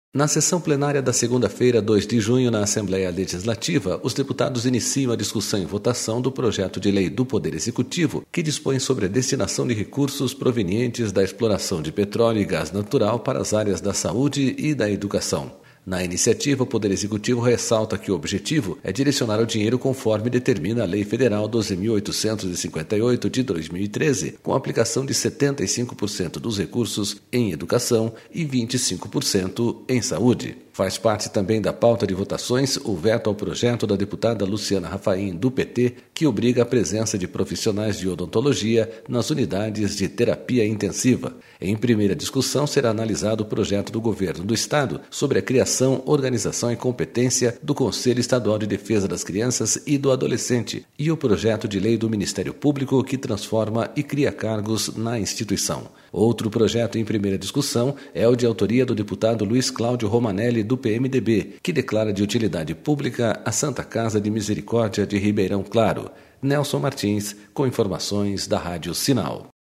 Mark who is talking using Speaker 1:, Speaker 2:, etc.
Speaker 1: Na sessão plenária da segunda-feira, 2 de junho, na Assembleia Legislativa, os deputados iniciam a discussão e votação do projeto de lei do Poder Executivo, que dispõe sobre a destinação de recursos provenientes da exploração de petróleo e gás natural para as áreas da saúde e da educação. Na iniciativa, o Poder Executivo ressalta que o objetivo é direcionar o dinheiro conforme determina a Lei Federal 12.858 de 2013, com aplicação de 75% dos recursos em educação e 25% em saúde. Faz parte também da pauta de votações o veto ao projeto da deputada Luciana Rafaim, do PT, que obriga a presença de profissionais de odontologia nas unidades de terapia intensiva. Em primeira discussão, será analisado o projeto do Governo do Estado sobre a criação, organização e competência do Conselho Estadual de Defesa das Crianças e do Adolescente e o projeto de lei do Ministério Público que transforma e cria cargos na instituição. Outro projeto em primeira discussão é o de autoria do deputado Luiz Cláudio Romanelli, do PMDB, que declara de utilidade pública a Santa Casa de Misericórdia de Ribeirão Claro. Nelson Martins, com informações da Rádio Sinal.